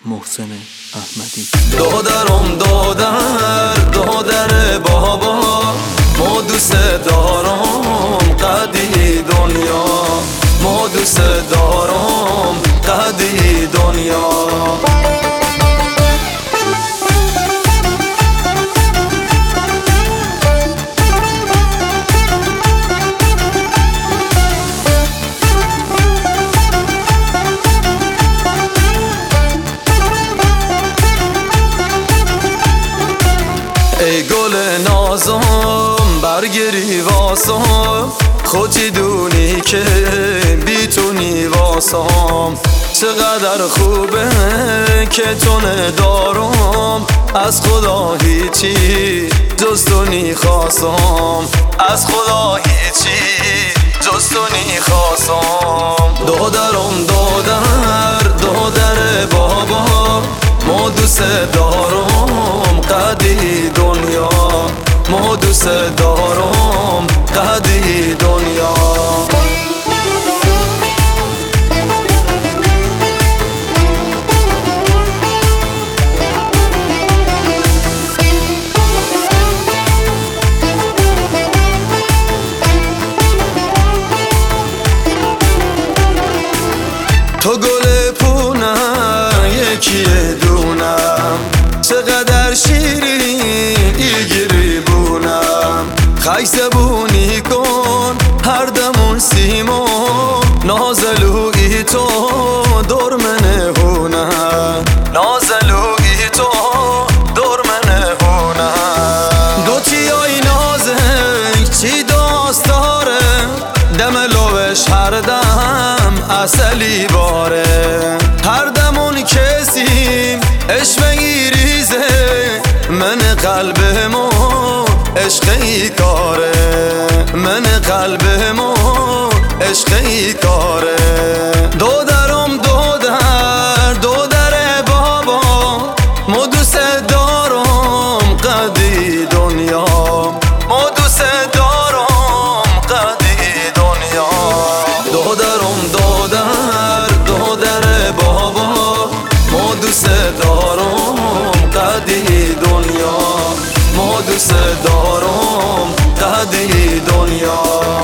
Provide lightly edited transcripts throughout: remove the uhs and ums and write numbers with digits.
محسن احمدی. دادرم دادر بابا، ما دوست دارم قدی دنیا، ما دوست دارم قدی دنیا. ای گل نازم برگری واسم، خودی دونی که بیتونی واسم. چقدر خوبه که تو ندارم، از خدا هیچی جز تو نخواستم، از خدا هیچی جز تو نخواستم. دادرم دادر بابا، ما دوست دارم قدی دنیا، ما دوست دارم قدی دنیا. تو گل پونه یکی دونم، چقدر شیرین ایگری بونم. خیزبونی کن هر دمون سیمو، نازلوی تو دور منه هونه، نازلوی تو دور منه هونه. دوتیای نازک چی داست داره، دم لوش هر دم اصلی باره. هر دمون کسیم عشقی ریزه، من قلبمو عشقی کاره، من قلبمو عشقی کاره. دادرم دادر بابا، ما دوست دارم قدی دنیا، ما دوست دارم قدی دنیا. دادرم دادر بابا، ما دوست دارم قدی دنیا، ما دوست دارم قدی دنیا.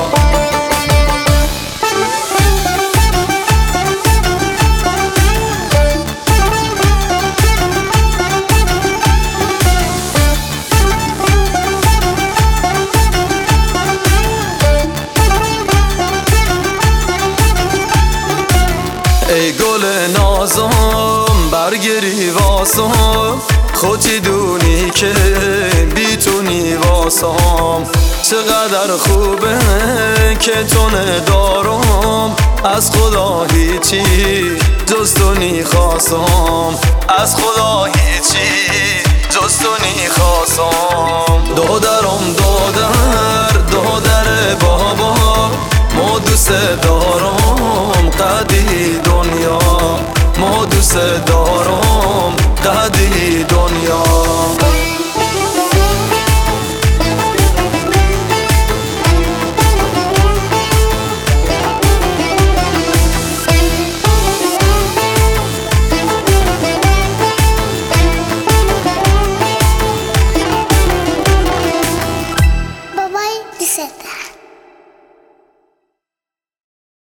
ای گل نازم برگری واسم، خودی دونی که بیتونی واسم. چقدر خوبه که تو ندارم، از خدا هیچی جز تو نخواستم، از خدا هیچی جز تو نخواستم. دادرم دادر بابا، ما دوست دارم قدی دنیا، ما دوست دارم